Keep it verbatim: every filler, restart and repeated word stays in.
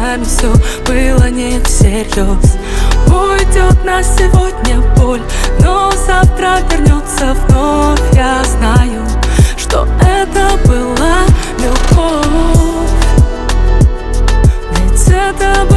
нами все было не всерьез. Уйдет на сегодня боль, но завтра вернется вновь. Я знаю, что это была любовь, ведь это была